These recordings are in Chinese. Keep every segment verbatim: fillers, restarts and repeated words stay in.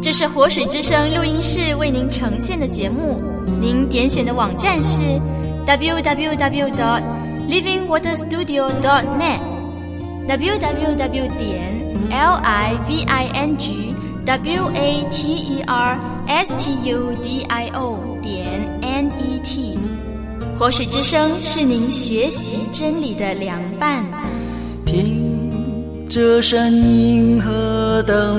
这是活水之声录音室为您呈现的节目，您点选的网站是 double-u double-u double-u 点 living water studio 点 net double-u double-u double-u 点 livingwaterstudio 点 net。活水之声是您学习真理的良伴。 听这声音何等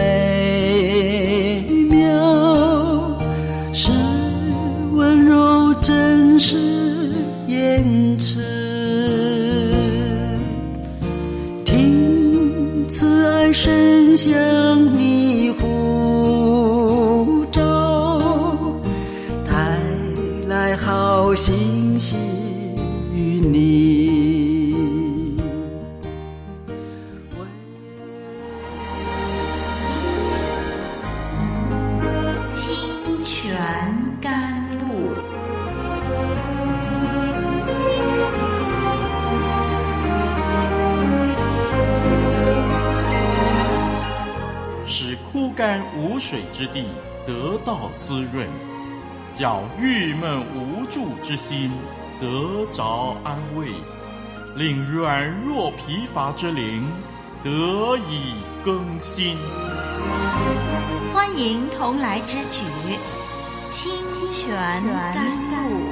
美妙，是温柔真实言辞，听慈爱声响你呼召，带来好信息与你。 干无水之地得到滋润，叫郁闷无助之心得着安慰，令软弱疲乏之灵得以更新。 欢迎同来之曲清泉甘露。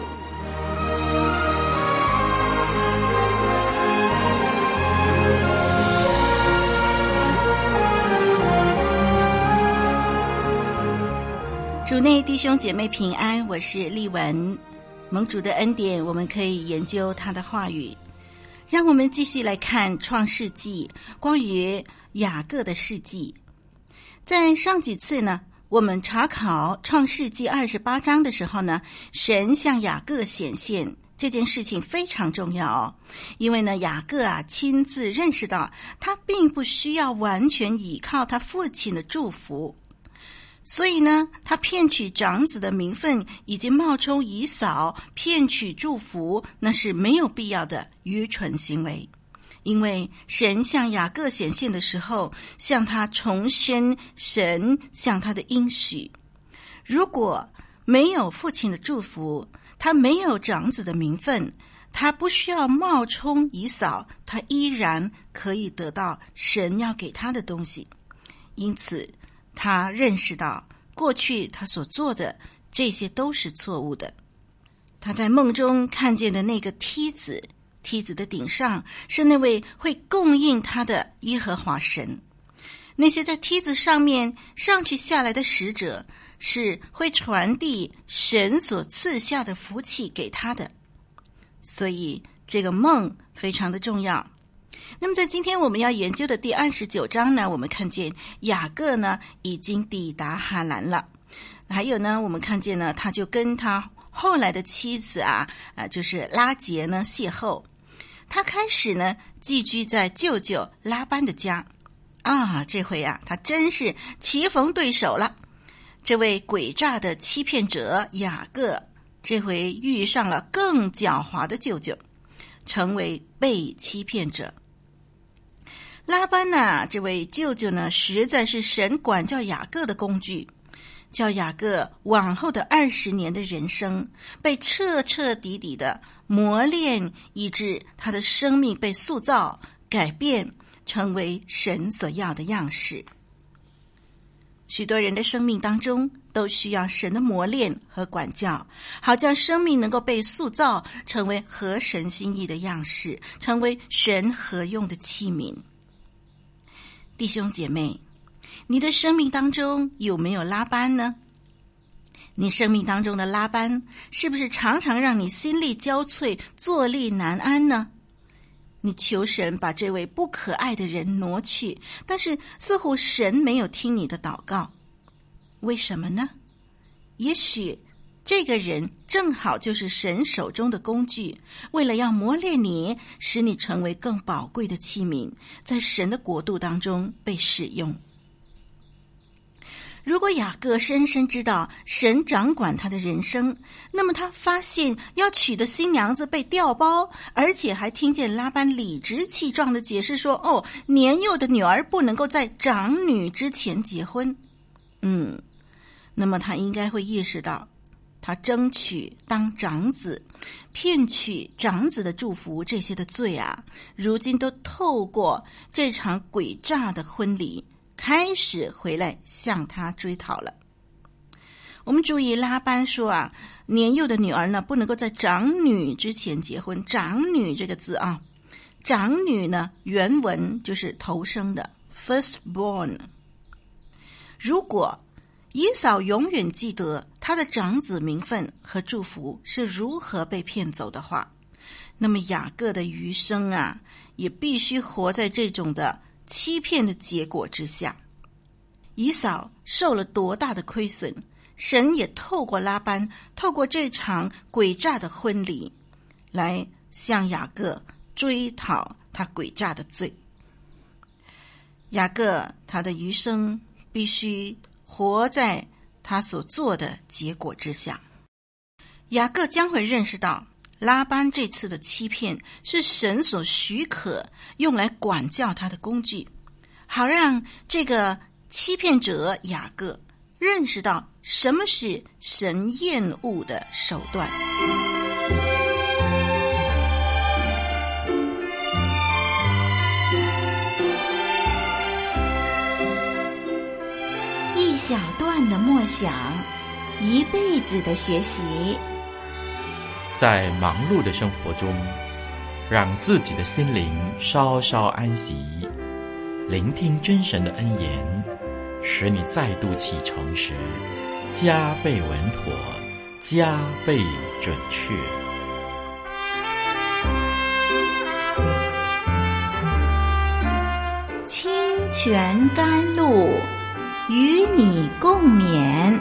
主内弟兄姐妹平安，我是丽文。蒙主的恩典，我们可以研究他的话语。让我们继续来看创世纪关于雅各的事迹。在上几次呢，我们查考创世纪二十八章的时候呢，神向雅各显现这件事情非常重要哦，因为呢，雅各啊亲自认识到他并不需要完全依靠他父亲的祝福。所以呢，他骗取长子的名分，以及冒充以扫骗取祝福，那是没有必要的愚蠢行为。因为神向雅各显现的时候，向他重申神向他的应许。如果没有父亲的祝福，他没有长子的名分，他不需要冒充以扫，他依然可以得到神要给他的东西。因此他认识到过去他所做的这些都是错误的。他在梦中看见的那个梯子，梯子的顶上是那位会供应他的耶和华神。那些在梯子上面上去下来的使者，是会传递神所赐下的福气给他的。所以这个梦非常的重要。那么在今天我们要研究的第二十九章呢，我们看见雅各呢已经抵达哈兰了。还有呢，我们看见呢，他就跟他后来的妻子啊，呃、就是拉结呢邂逅。他开始呢寄居在舅舅拉班的家。啊，这回啊，他真是棋逢对手了。这位诡诈的欺骗者雅各，这回遇上了更狡猾的舅舅，成为被欺骗者。拉班啊，这位舅舅呢，实在是神管教雅各的工具，叫雅各往后的二十年的人生被彻彻底底的磨练，以致他的生命被塑造、改变，成为神所要的样式。许多人的生命当中都需要神的磨练和管教，好将生命能够被塑造，成为合神心意的样式，成为神合用的器皿。弟兄姐妹，你的生命当中有没有拉班呢？你生命当中的拉班是不是常常让你心力交瘁、坐立难安呢？你求神把这位不可爱的人挪去，但是似乎神没有听你的祷告。为什么呢？也许这个人正好就是神手中的工具，为了要磨练你，使你成为更宝贵的器皿，在神的国度当中被使用。如果雅各深深知道神掌管他的人生，那么他发现要娶的新娘子被调包，而且还听见拉班理直气壮的解释说，哦，年幼的女儿不能够在长女之前结婚。 嗯，那么他应该会意识到，他争取当长子，骗取长子的祝福，这些的罪啊，如今都透过这场诡诈的婚礼开始回来向他追讨了。我们注意拉班说啊，年幼的女儿呢不能够在长女之前结婚。长女这个字啊，长女呢原文就是头生的 firstborn。 如果以扫永远记得他的长子名分和祝福是如何被骗走的话，那么雅各的余生啊也必须活在这种的欺骗的结果之下。以扫受了多大的亏损，神也透过拉班，透过这场诡诈的婚礼来向雅各追讨他诡诈的罪。雅各他的余生必须活在他所做的结果之下。雅各将会认识到拉班这次的欺骗是神所许可用来管教他的工具，好让这个欺骗者雅各认识到什么是神厌恶的手段。 一小段的默想，一辈子的学习。 在忙碌的生活中，让自己的心灵稍稍安息，聆听真神的恩言，使你再度启程时加倍稳妥，加倍准确。 清泉甘露，与你共勉。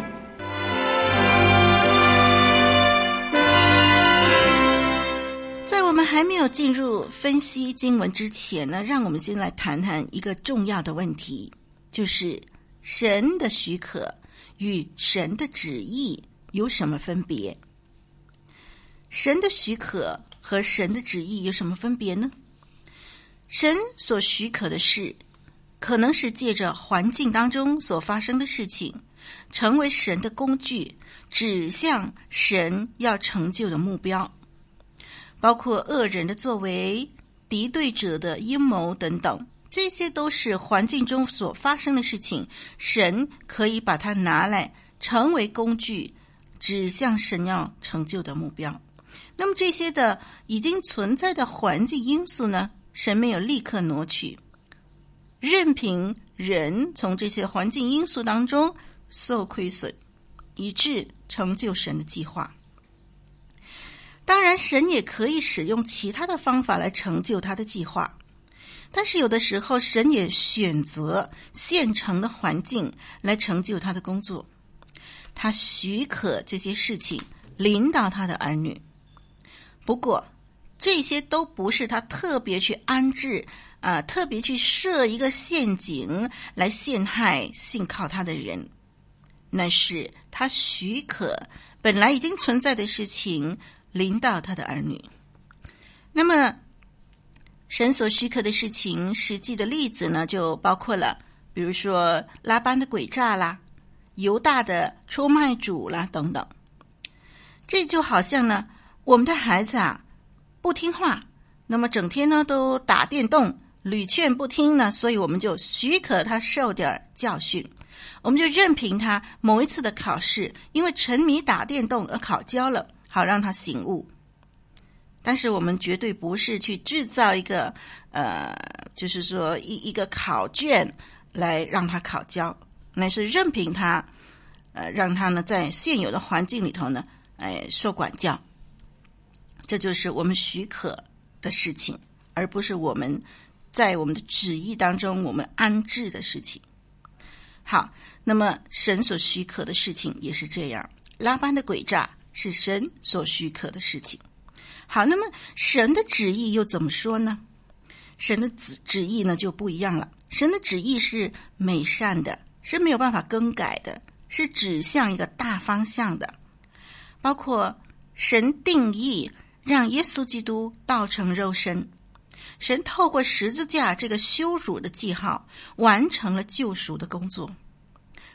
在我们还没有进入分析经文之前呢，让我们先来谈谈一个重要的问题，就是神的许可与神的旨意有什么分别？神的许可和神的旨意有什么分别呢？神所许可的事，可能是借着环境当中所发生的事情，成为神的工具，指向神要成就的目标，包括恶人的作为、敌对者的阴谋等等，这些都是环境中所发生的事情，神可以把它拿来成为工具，指向神要成就的目标。那么这些的已经存在的环境因素呢，神没有立刻挪去，任凭人从这些环境因素当中受亏损，以致成就神的计划。当然神也可以使用其他的方法来成就他的计划，但是有的时候神也选择现成的环境来成就他的工作，他许可这些事情临到他的儿女。不过这些都不是他特别去安置啊、呃，特别去设一个陷阱来陷害信靠他的人，那是他许可本来已经存在的事情临到他的儿女。那么神所许可的事情，实际的例子呢，就包括了比如说拉班的诡诈啦，犹大的出卖主啦等等。这就好像呢，我们的孩子啊不听话，那么整天呢都打电动，屡劝不听呢，所以我们就许可他受点教训，我们就任凭他某一次的考试因为沉迷打电动而考交了，好让他醒悟。但是我们绝对不是去制造一个呃，就是说一一个考卷来让他考交，乃是任凭他呃，让他呢在现有的环境里头呢哎受管教。这就是我们许可的事情，而不是我们在我们的旨意当中我们安置的事情。好，那么神所许可的事情也是这样，拉班的诡诈是神所许可的事情。好，那么神的旨意又怎么说呢？神的旨意呢就不一样了，神的旨意是美善的，是没有办法更改的，是指向一个大方向的，包括神定义让耶稣基督道成肉身，神透过十字架这个羞辱的记号完成了救赎的工作。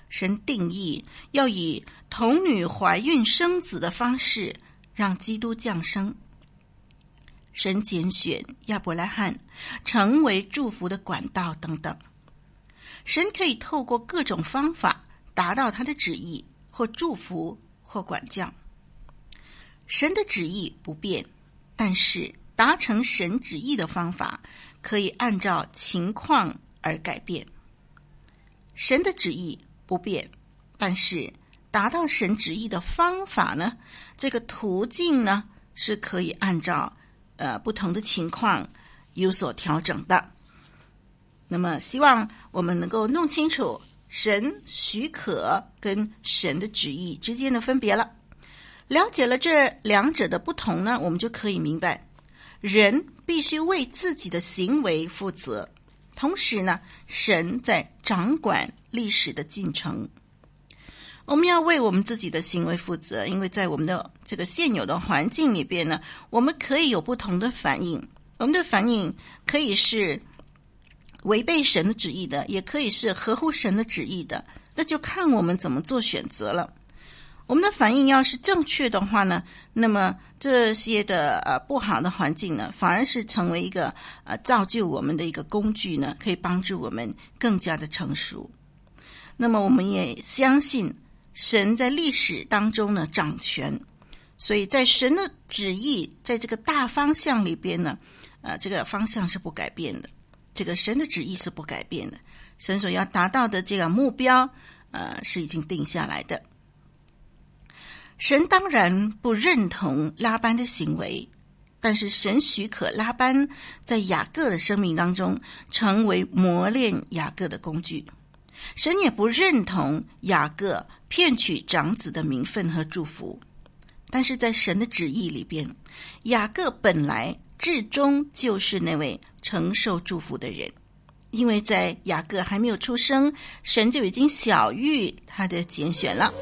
神定义要以童女怀孕生子的方式让基督降生。神拣选亚伯拉罕成为祝福的管道等等。神可以透过各种方法达到他的旨意，或祝福，或管教。神的旨意不变，但是达成神旨意的方法可以按照情况而改变。神的旨意不变，但是达到神旨意的方法呢，这个途径呢，是可以按照呃不同的情况有所调整的。那么希望我们能够弄清楚神许可跟神的旨意之间的分别了。了解了这两者的不同呢，我们就可以明白，人必须为自己的行为负责，同时呢，神在掌管历史的进程。我们要为我们自己的行为负责，因为在我们的这个现有的环境里边呢，我们可以有不同的反应。我们的反应可以是违背神的旨意的，也可以是合乎神的旨意的，那就看我们怎么做选择了。我们的反应要是正确的话呢，那么这些的呃不好的环境呢，反而是成为一个呃造就我们的一个工具呢，可以帮助我们更加的成熟。那么我们也相信神在历史当中呢掌权，所以在神的旨意在这个大方向里边呢，呃这个方向是不改变的。这个神的旨意是不改变的，神所要达到的这个目标呃，是已经定下来的。神当然不认同拉班的行为，但是神许可拉班在雅各的生命当中成为磨练雅各的工具。神也不认同雅各骗取长子的名分和祝福，但是在神的旨意里边，雅各本来至终就是那位承受祝福的人，因为在雅各还没有出生，神就已经晓谕他的拣选了。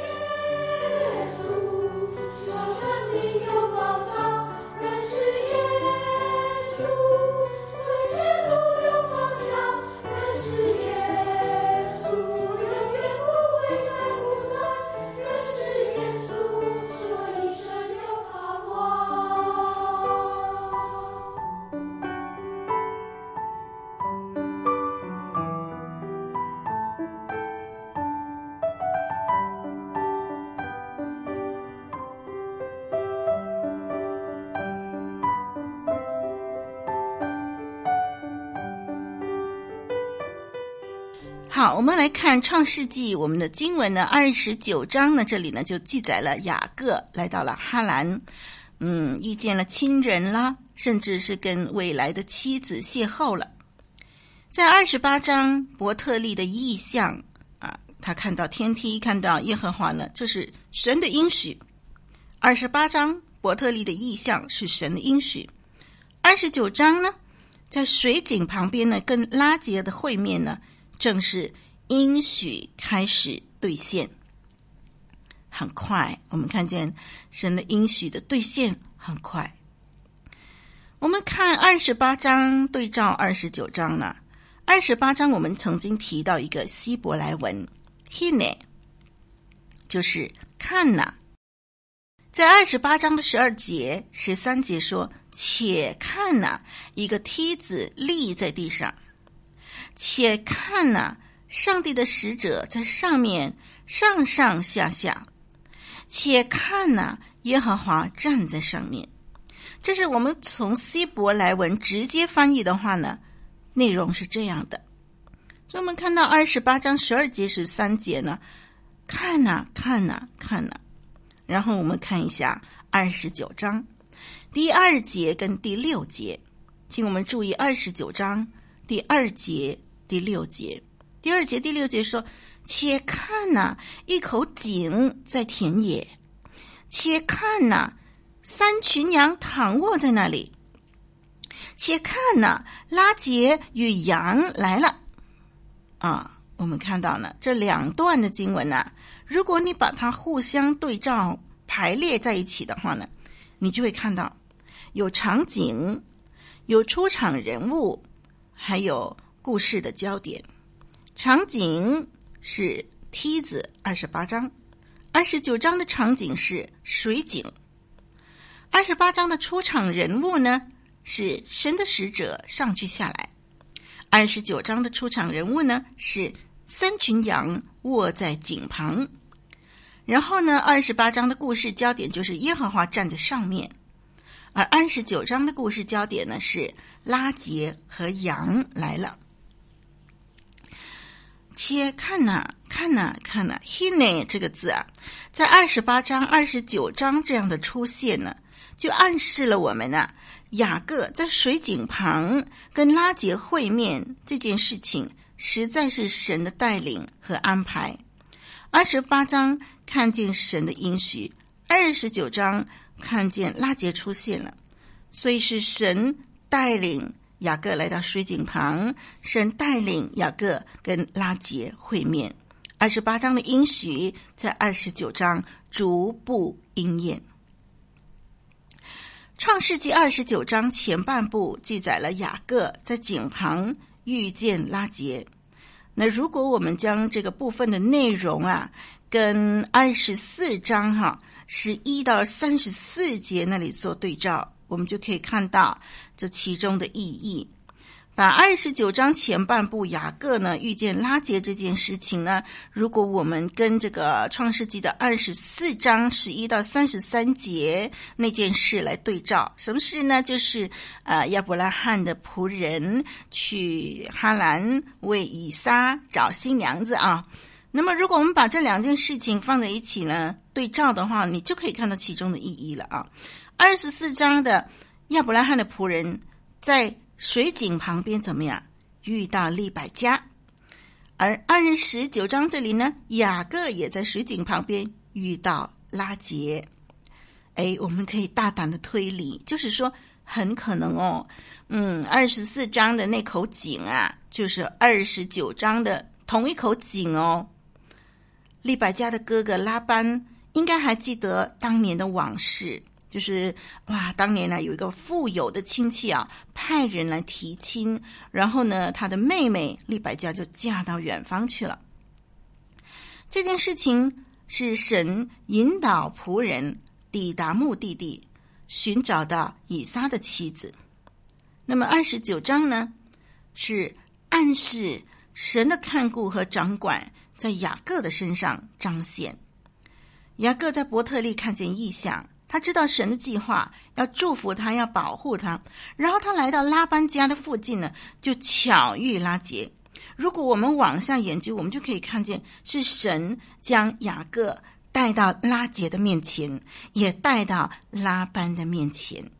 好，我们来看创世纪，我们的经文呢二十九章呢，这里呢就记载了雅各来到了哈兰，嗯，遇见了亲人啦，甚至是跟未来的妻子邂逅了。在二十八章伯特利的异象啊，他看到天梯，看到耶和华呢，这是神的应许。二十八章伯特利的异象是神的应许。二十九章呢，在水井旁边呢，跟拉结的会面呢，正是应许开始兑现。很快，我们看见神的应许的兑现很快。我们看二十八章对照二十九章呢，二十八章我们曾经提到一个希伯来文 hine， 就是看哪。在二十八章的十二节、十三节说，且看哪，一个梯子立在地上，且看哪，上帝的使者在上面上上下下，且看哪，耶和华站在上面。这是我们从希伯来文直接翻译的话呢，内容是这样的。所以我们看到二十八章十二节、十三节呢，看哪，看哪，看哪。然后我们看一下二十九章第二节跟第六节，请我们注意二十九章第二节、第六节。第二节、第六节说，且看哪，一口井在田野，且看哪，三群羊躺卧在那里，且看哪，拉结与羊来了。啊，我们看到呢，这两段的经文啊，如果你把它互相对照排列在一起的话呢，你就会看到有场景，有出场人物，还有故事的焦点。场景是梯子二十八章，二十九章的场景是水井，二十八章的出场人物呢是神的使者上去下来，二十九章的出场人物呢是三群羊卧在井旁，然后呢二十八章的故事焦点就是耶和华站在上面，而二十九章的故事焦点呢是拉结和羊来了。且看呐、啊、看呐、啊、看呐、啊、hine 这个字啊，在二十八章二十九章这样的出现呢，就暗示了我们啊雅各在水井旁跟拉结会面这件事情实在是神的带领和安排。二十八章看见神的应许，二十九章看见拉结出现了，所以是神带领雅各来到水井旁，神带领雅各跟拉结会面。二十八章的应许在二十九章逐步应验。创世纪二十九章前半部记载了雅各在井旁遇见拉结。那如果我们将这个部分的内容啊，跟二十四章哈十一到三十四节那里做对照，我们就可以看到这其中的意义。把二十九章前半部雅各呢遇见拉结这件事情呢，如果我们跟这个创世纪的二十四章十一到三十三节那件事来对照，什么事呢？就是呃亚伯拉罕的仆人去哈兰为以撒找新娘子啊。那么如果我们把这两件事情放在一起呢对照的话，你就可以看到其中的意义了啊。二十四章的亚伯拉罕的仆人在水井旁边怎么样遇到利百加，而二十九章这里呢雅各也在水井旁边遇到拉结。哎，我们可以大胆的推理，就是说很可能哦嗯，二十四章的那口井啊就是二十九章的同一口井哦。利百加的哥哥拉班应该还记得当年的往事，就是哇，当年呢有一个富有的亲戚啊，派人来提亲，然后呢他的妹妹利百加就嫁到远方去了。这件事情是神引导仆人抵达目的地，寻找到以撒的妻子。那么二十九章呢是暗示神的看顾和掌管在雅各的身上彰显。雅各在伯特利看见异象，他知道神的计划，要祝福他，要保护他，然后他来到拉班家的附近呢，就巧遇拉结。如果我们往下研究，我们就可以看见是神将雅各带到拉结的面前，也带到拉班的面前。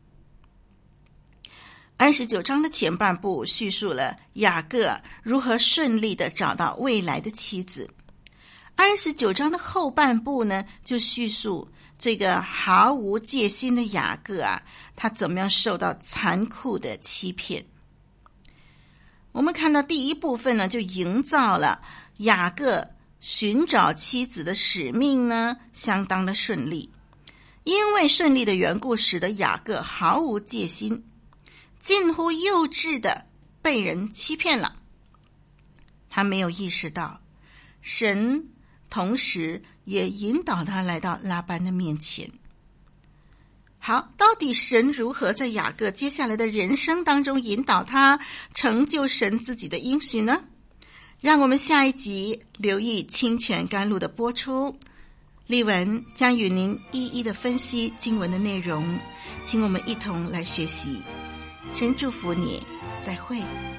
二十九章的前半部叙述了雅各如何顺利的找到未来的妻子，二十九章的后半部呢，就叙述这个毫无戒心的雅各啊，他怎么样受到残酷的欺骗。我们看到第一部分呢，就营造了雅各寻找妻子的使命呢，相当的顺利。因为顺利的缘故，使得雅各毫无戒心，近乎幼稚的被人欺骗了。他没有意识到神同时也引导他来到拉班的面前。好，到底神如何在雅各接下来的人生当中引导他成就神自己的应许呢？让我们下一集留意清泉甘露的播出，丽文将与您一一的分析经文的内容，请我们一同来学习。神祝福你，再会。